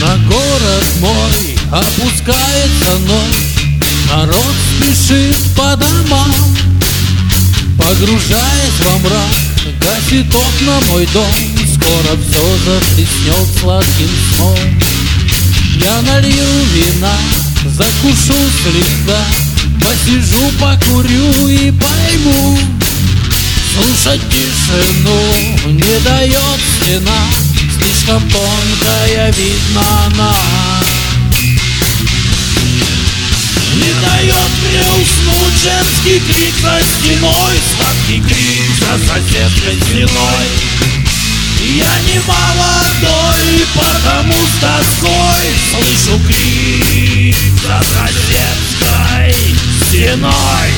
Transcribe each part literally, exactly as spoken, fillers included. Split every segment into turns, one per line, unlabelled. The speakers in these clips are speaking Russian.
На город мой опускается ночь, народ спешит по домам, погружаясь во мрак, гасит окна мой дом. Скоро все заплеснет сладким сном. Я налью вина, закушу слегка, посижу, покурю и пойму. Слушать тишину не дает стена, слишком тонкая, видно она. Не дает мне уснуть женский крик за стеной, сладкий крик за соседской стеной. Я не молодой, потому с тоской слышу крик за соседской стеной.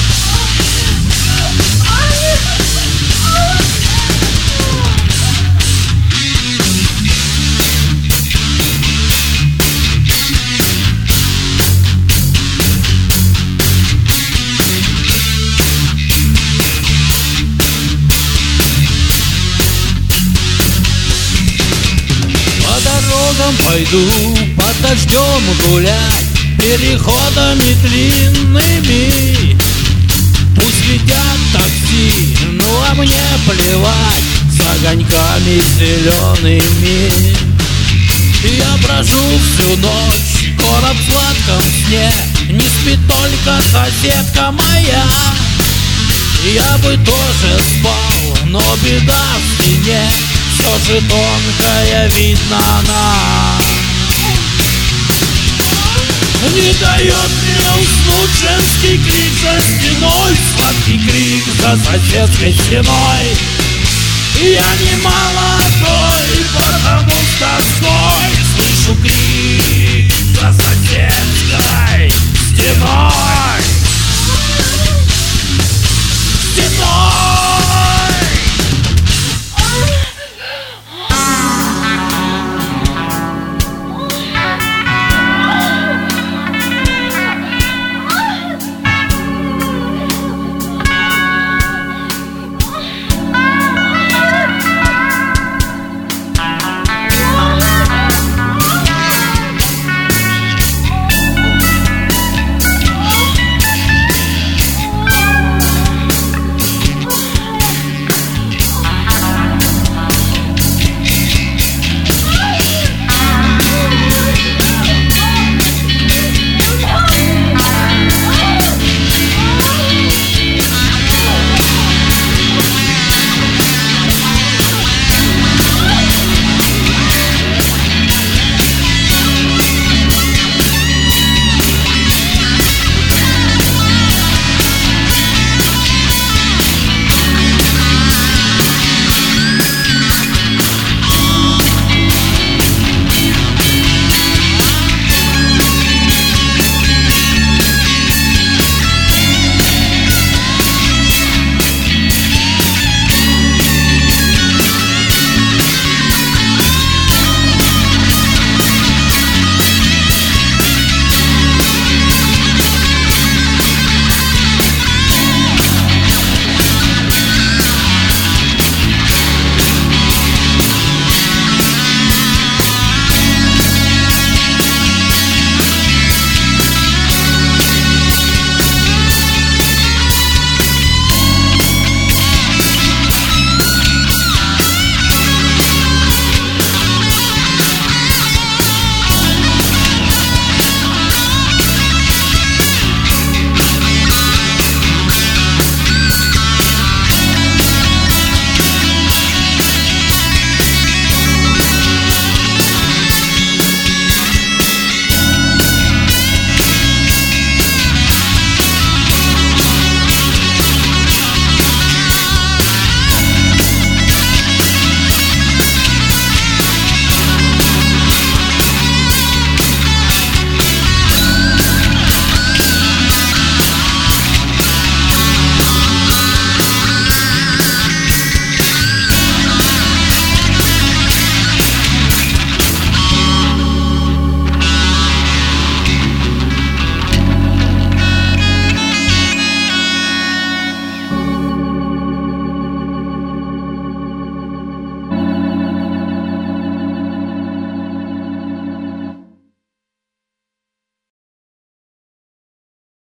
Пойду под дождем гулять переходами длинными. Пусть летят такси, ну а мне плевать, с огоньками зелеными. Я брожу всю ночь, город в сладком сне, не спит только соседка моя. Я бы тоже спал, но беда в стене, все же тонкая, видно она. Не дает мне уснуть женский крик за стеной, сладкий крик за соседской стеной. Я не мало